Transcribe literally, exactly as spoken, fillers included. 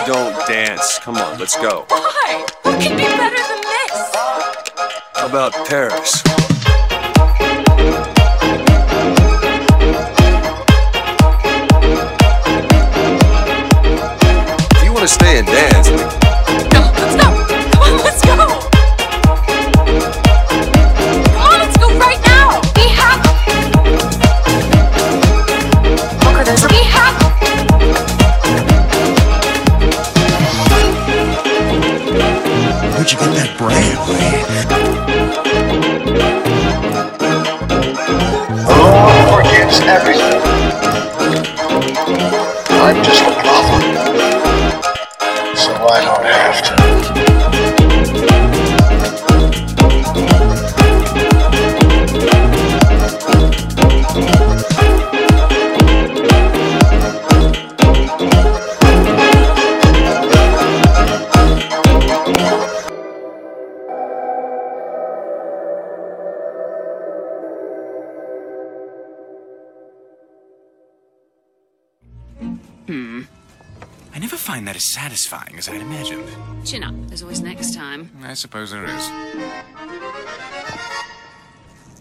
don't dance. Come on, let's go. Why? What could be better than this? How about Paris? If you want to stay and dance... No, let's go! Come on, let's go! Come on, let's go right now! We have... Okay, there's a... We have... Where'd you get that brand, man? The Lord forgives everything. I'm just a problem, so I don't have to. Hmm. I never find that as satisfying as I'd imagined. Chin up. There's always next time. I suppose there is.